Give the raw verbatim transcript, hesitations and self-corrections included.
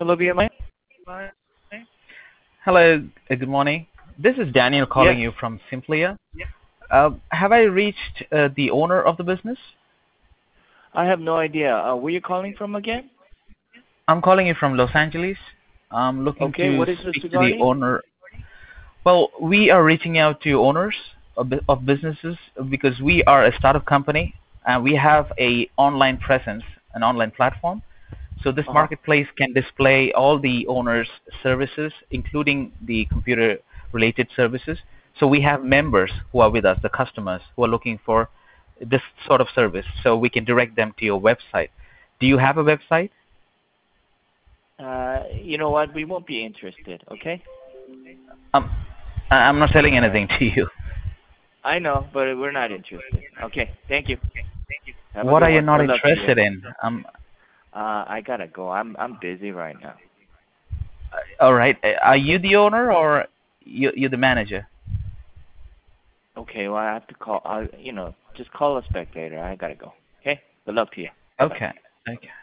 Hello, B M I? Hello, uh, good morning. This is Daniel calling Yes. you from Simplia. Uh, have I reached uh, the owner of the business? I have no idea. Uh, where you calling from again? I'm calling you from Los Angeles. I'm looking Okay, to what is this speak to the regarding? owner. Well, we are reaching out to owners of, bu- of businesses because we are a startup company and we have a online presence, an online platform. So this Uh-huh. marketplace can display all the owners' services, including the computer-related services. So we have members who are with us, the customers who are looking for this sort of service. So we can direct them to your website. Do you have a website? Uh, you know what? We won't be interested, okay? Um, I- I'm not selling anything to you. I know, but we're not interested. Okay, thank you. Have a What good are you one. not Good luck to you. interested in? Um, Uh, I gotta go. I'm I'm busy right now. all right. Uh, Are you the owner or you, you're the manager? Okay, well I have to call. I, you know, just call us back later. I gotta go. Okay. Good luck to you. Bye bye. Okay. Okay.